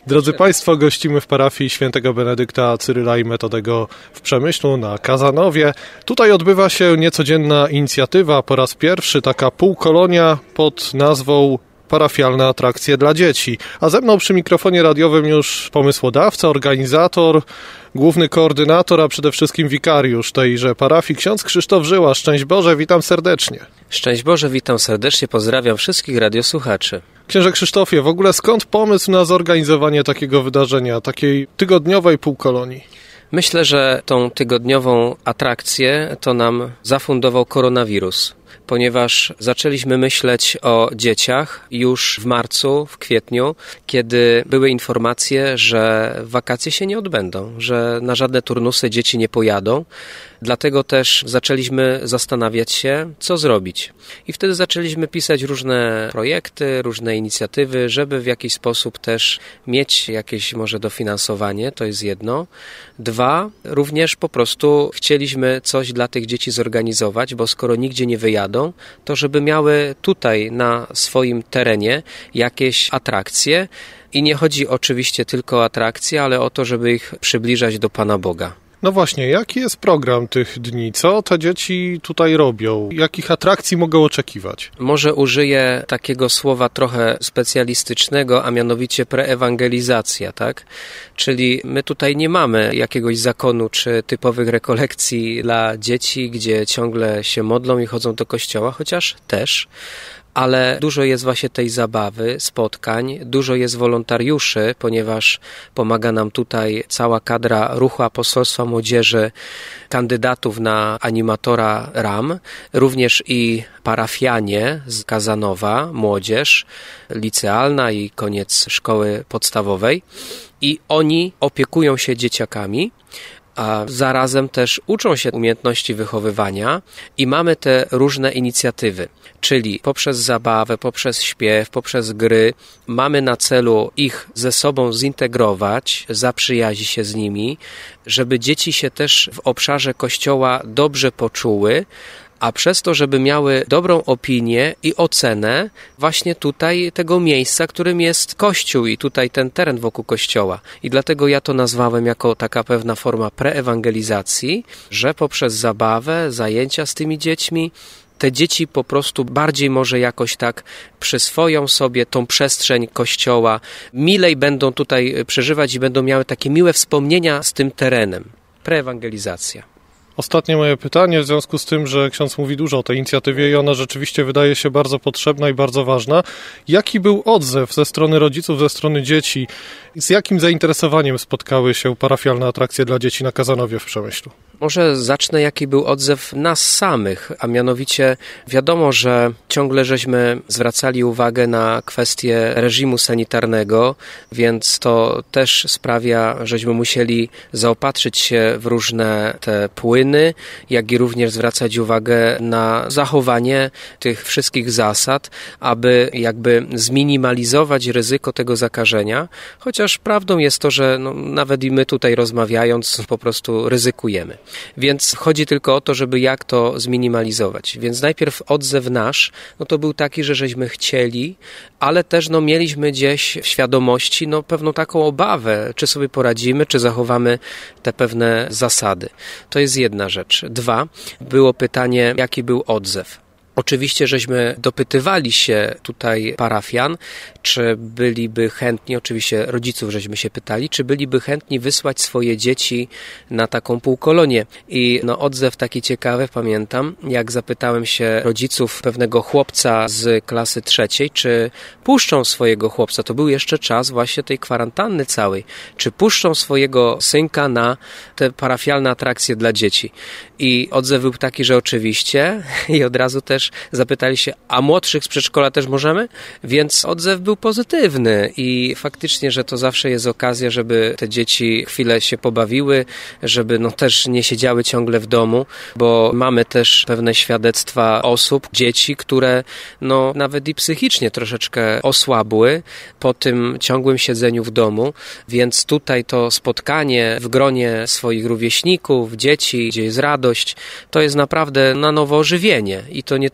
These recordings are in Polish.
Drodzy Państwo, gościmy w parafii świętego Benedykta Cyryla i Metodego w Przemyślu na Kazanowie. Tutaj odbywa się niecodzienna inicjatywa, po raz pierwszy taka półkolonia pod nazwą Parafialne atrakcje dla dzieci. A ze mną przy mikrofonie radiowym już pomysłodawca, organizator, główny koordynator, a przede wszystkim wikariusz tejże parafii, ksiądz Krzysztof Żyła. Szczęść Boże, witam serdecznie. Szczęść Boże, witam serdecznie, pozdrawiam wszystkich radiosłuchaczy. Księże Krzysztofie, w ogóle skąd pomysł na zorganizowanie takiego wydarzenia, takiej tygodniowej półkolonii? Myślę, że tą tygodniową atrakcję to nam zafundował koronawirus, ponieważ zaczęliśmy myśleć o dzieciach już w marcu, w kwietniu, kiedy były informacje, że wakacje się nie odbędą, że na żadne turnusy dzieci nie pojadą. Dlatego też zaczęliśmy zastanawiać się, co zrobić. I wtedy zaczęliśmy pisać różne projekty, różne inicjatywy, żeby w jakiś sposób też mieć jakieś może dofinansowanie, to jest jedno. Dwa, również po prostu chcieliśmy coś dla tych dzieci zorganizować, bo skoro nigdzie nie wyjadą, to żeby miały tutaj na swoim terenie jakieś atrakcje. I nie chodzi oczywiście tylko o atrakcje, ale o to, żeby ich przybliżać do Pana Boga. No właśnie, jaki jest program tych dni? Co te dzieci tutaj robią? Jakich atrakcji mogą oczekiwać? Może użyję takiego słowa trochę specjalistycznego, a mianowicie preewangelizacja, tak? Czyli my tutaj nie mamy jakiegoś zakonu czy typowych rekolekcji dla dzieci, gdzie ciągle się modlą i chodzą do kościoła, chociaż też. Ale dużo jest właśnie tej zabawy, spotkań, dużo jest wolontariuszy, ponieważ pomaga nam tutaj cała kadra Ruchu Apostolstwa Młodzieży, kandydatów na animatora RAM, również i parafianie z Kazanowa, młodzież licealna i koniec szkoły podstawowej. I oni opiekują się dzieciakami, a zarazem też uczą się umiejętności wychowywania i mamy te różne inicjatywy, czyli poprzez zabawę, poprzez śpiew, poprzez gry mamy na celu ich ze sobą zintegrować, zaprzyjaźnić się z nimi, żeby dzieci się też w obszarze Kościoła dobrze poczuły, a przez to, żeby miały dobrą opinię i ocenę właśnie tutaj tego miejsca, którym jest Kościół i tutaj ten teren wokół Kościoła. I dlatego ja to nazwałem jako taka pewna forma preewangelizacji, że poprzez zabawę, zajęcia z tymi dziećmi, te dzieci po prostu bardziej może jakoś tak przyswoją sobie tą przestrzeń Kościoła, milej będą tutaj przeżywać i będą miały takie miłe wspomnienia z tym terenem. Preewangelizacja. Ostatnie moje pytanie, w związku z tym, że ksiądz mówi dużo o tej inicjatywie i ona rzeczywiście wydaje się bardzo potrzebna i bardzo ważna. Jaki był odzew ze strony rodziców, ze strony dzieci? Z jakim zainteresowaniem spotkały się parafialne atrakcje dla dzieci na Kazanowie w Przemyślu? Może zacznę, jaki był odzew nas samych, a mianowicie wiadomo, że ciągle żeśmy zwracali uwagę na kwestię reżimu sanitarnego, więc to też sprawia, żeśmy musieli zaopatrzyć się w różne te płyny, jak i również zwracać uwagę na zachowanie tych wszystkich zasad, aby jakby zminimalizować ryzyko tego zakażenia, chociaż prawdą jest to, że nawet i my tutaj rozmawiając po prostu ryzykujemy. Więc chodzi tylko o to, żeby jak to zminimalizować. Więc najpierw odzew nasz, to był taki, że żeśmy chcieli, ale też mieliśmy gdzieś w świadomości pewną taką obawę, czy sobie poradzimy, czy zachowamy te pewne zasady. To jest jedna rzecz. Dwa, było pytanie, jaki był odzew. Oczywiście, żeśmy dopytywali się tutaj parafian, czy byliby chętni, oczywiście rodziców żeśmy się pytali, czy byliby chętni wysłać swoje dzieci na taką półkolonię. I odzew taki ciekawy, pamiętam, jak zapytałem się rodziców pewnego chłopca z klasy 3, czy puszczą swojego chłopca, to był jeszcze czas właśnie tej kwarantanny całej, czy puszczą swojego synka na te parafialne atrakcje dla dzieci. I odzew był taki, że oczywiście i od razu też zapytali się, a młodszych z przedszkola też możemy? Więc odzew był pozytywny i faktycznie, że to zawsze jest okazja, żeby te dzieci chwilę się pobawiły, żeby też nie siedziały ciągle w domu, bo mamy też pewne świadectwa osób, dzieci, które nawet i psychicznie troszeczkę osłabły po tym ciągłym siedzeniu w domu, więc tutaj to spotkanie w gronie swoich rówieśników, dzieci, gdzie jest radość, to jest naprawdę na nowo ożywienie i to nie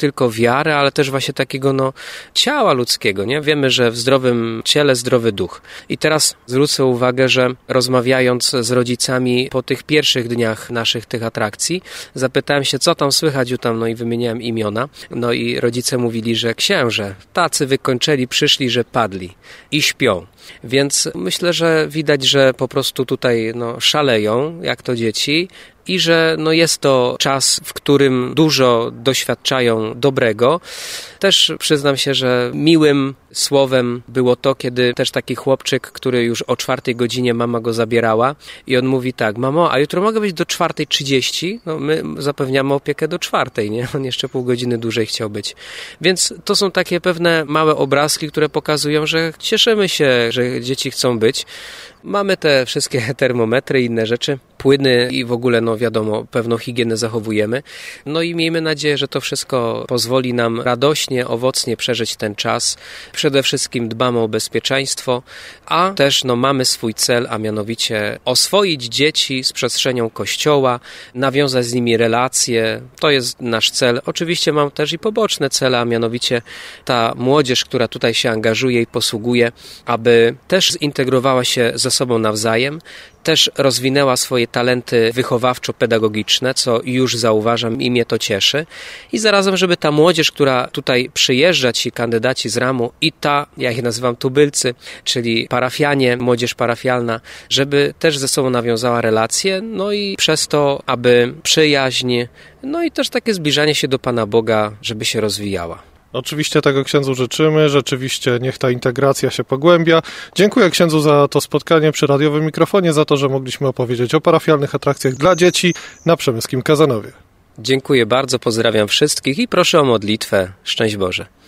tylko wiary, ale też właśnie takiego ciała ludzkiego, nie? Wiemy, że w zdrowym ciele zdrowy duch. I teraz zwrócę uwagę, że rozmawiając z rodzicami po tych pierwszych dniach naszych tych atrakcji, zapytałem się, co tam słychać tam, i wymieniałem imiona. I rodzice mówili, że księże, tacy wykończeni, przyszli, że padli i śpią. Więc myślę, że widać, że po prostu tutaj szaleją, jak to dzieci, i że jest to czas, w którym dużo doświadczają dobrego. Też przyznam się, że miłym słowem było to, kiedy też taki chłopczyk, który już o 4:00 mama go zabierała i on mówi tak: mamo, a jutro mogę być do 4:30? My zapewniamy opiekę do 4:00, nie? On jeszcze pół godziny dłużej chciał być. Więc to są takie pewne małe obrazki, które pokazują, że cieszymy się, że dzieci chcą być. Mamy te wszystkie termometry i inne rzeczy, płyny i w ogóle, wiadomo, pewną higienę zachowujemy. I miejmy nadzieję, że to wszystko pozwoli nam radośnie, owocnie przeżyć ten czas. Przede wszystkim dbamy o bezpieczeństwo, a też mamy swój cel, a mianowicie oswoić dzieci z przestrzenią Kościoła, nawiązać z nimi relacje. To jest nasz cel. Oczywiście mam też i poboczne cele, a mianowicie ta młodzież, która tutaj się angażuje i posługuje, aby też zintegrowała się ze sobą nawzajem, też rozwinęła swoje talenty wychowawczo-pedagogiczne, co już zauważam i mnie to cieszy. I zarazem, żeby ta młodzież, która tutaj przyjeżdża, ci kandydaci z RAMU i ta, ja ich nazywam tubylcy, czyli parafianie, młodzież parafialna, żeby też ze sobą nawiązała relacje, i przez to, aby przyjaźń, i też takie zbliżanie się do Pana Boga, żeby się rozwijała. Oczywiście tego księdzu życzymy, rzeczywiście niech ta integracja się pogłębia. Dziękuję księdzu za to spotkanie przy radiowym mikrofonie, za to, że mogliśmy opowiedzieć o parafialnych atrakcjach dla dzieci na przemyskim Kazanowie. Dziękuję bardzo, pozdrawiam wszystkich i proszę o modlitwę. Szczęść Boże.